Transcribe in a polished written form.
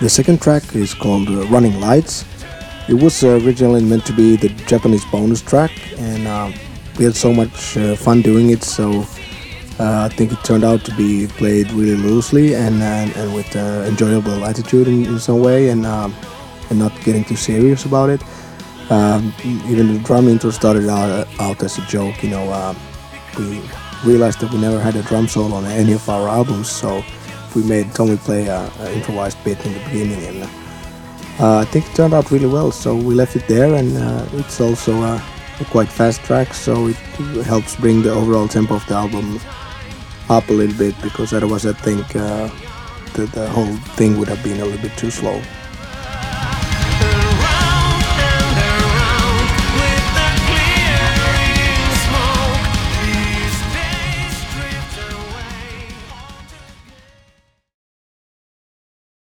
The second track is called Running Lights. It was originally meant to be the Japanese bonus track, and we had so much fun doing it. So I think it turned out to be played really loosely and with enjoyable attitude in some way, and not getting too serious about it. Even the drum intro started out as a joke. We realized that we never had a drum solo on any of our albums, so we made Tommy play a improvised bit in the beginning, and I think it turned out really well. So we left it there, and it's also a quite fast track, so it helps bring the overall tempo of the album up a little bit, because otherwise I think the whole thing would have been a little bit too slow.